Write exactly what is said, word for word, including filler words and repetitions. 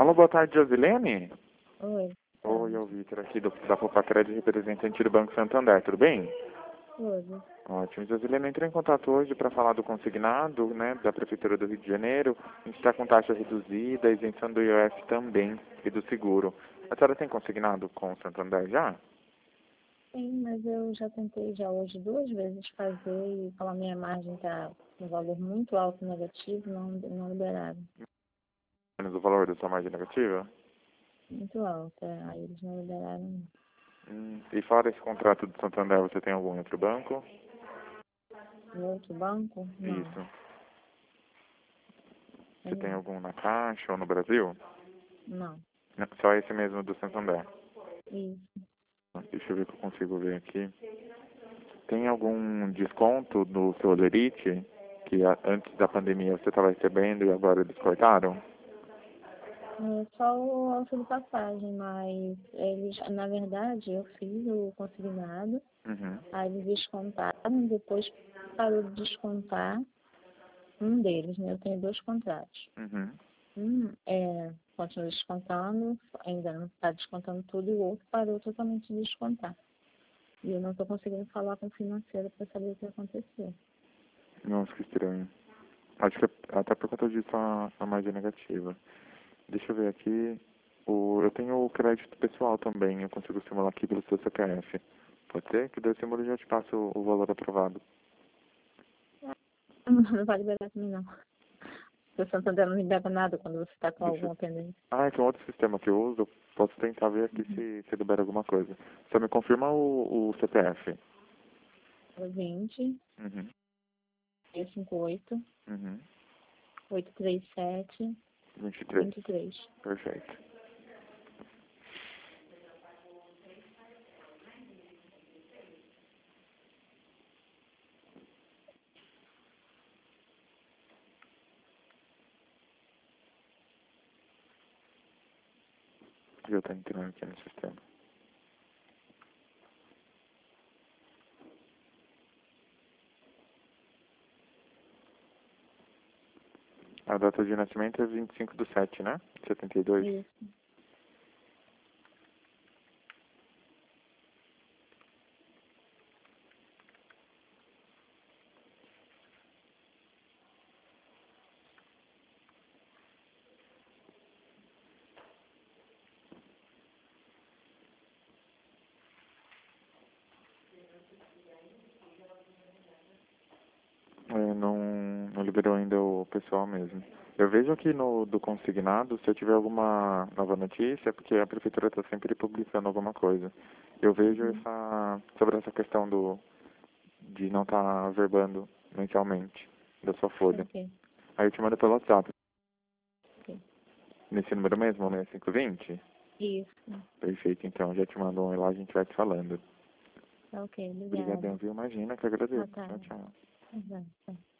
Alô, boa tarde, Josilene. Oi. Oi, é o Vitor aqui do, da Popacred, representante do Banco Santander, tudo bem? Tudo. Ótimo. Josilene, entrei em contato hoje para falar do consignado, né, da Prefeitura do Rio de Janeiro. A gente está com taxa reduzida, isenção do I O F também e do seguro. A senhora tem consignado com o Santander já? Sim, mas eu já tentei já hoje duas vezes fazer e como a minha margem está um valor muito alto negativo, não, não liberaram. Menos o valor da sua margem negativa? Muito alto, é, aí eles não liberaram. Hum, e fora esse contrato do Santander, você tem algum outro banco? No outro banco? Não. Isso. Você Tem tem não. algum na Caixa ou no Brasil? Não. Não, só esse mesmo do Santander. Isso. Deixa eu ver o que eu consigo ver aqui. Tem algum desconto no seu Lerite que a- antes da pandemia você estava recebendo e agora eles cortaram? É só o auxílio passagem, mas eles, na verdade, eu fiz o consignado, Uhum. aí eles descontaram, depois parou de descontar um deles, né? Eu tenho dois contratos. Uhum. Um é, continua descontando, ainda não está descontando tudo, e o outro parou totalmente de descontar. E eu não estou conseguindo falar com o financeiro para saber o que aconteceu. Nossa, que estranho. Acho que é até por conta disso a, a margem é negativa. Deixa eu ver aqui. O, eu tenho o crédito pessoal também. Eu consigo simular aqui pelo seu C P F. Pode ser? Que daí eu simulo e já te passo o, o valor aprovado. Não vai liberar também não. O Santander não libera nada quando você está com Deixa eu... alguma pendência. Ah, é que é um outro sistema que eu uso. Eu posso tentar ver aqui Uhum. se, se libera alguma coisa. Só me confirma o, o C P F. vinte, Uhum. seiscentos e cinquenta e oito, Uhum. oitocentos e trinta e sete, vinte e três. vinte e três. Perfeito. Já está entrando aqui no sistema. A data de nascimento é vinte e cinco do sete, né? setenta e dois. Isso. É, não, não liberou ainda o pessoal mesmo. Eu vejo aqui no do consignado, se eu tiver alguma nova notícia, é porque a prefeitura está sempre publicando alguma coisa. Eu vejo Uhum. essa, sobre essa questão do, de não estar verbando mensalmente da sua folha. Ok. Aí eu te mando pelo WhatsApp. Ok. Nesse número mesmo, seis cinco dois zero? Isso. Perfeito, então já te mando um e lá a gente vai te falando. Ok, obrigada. Obrigadão, viu? Imagina que eu Boa agradeço. Tchau, tarde. tchau. Exato.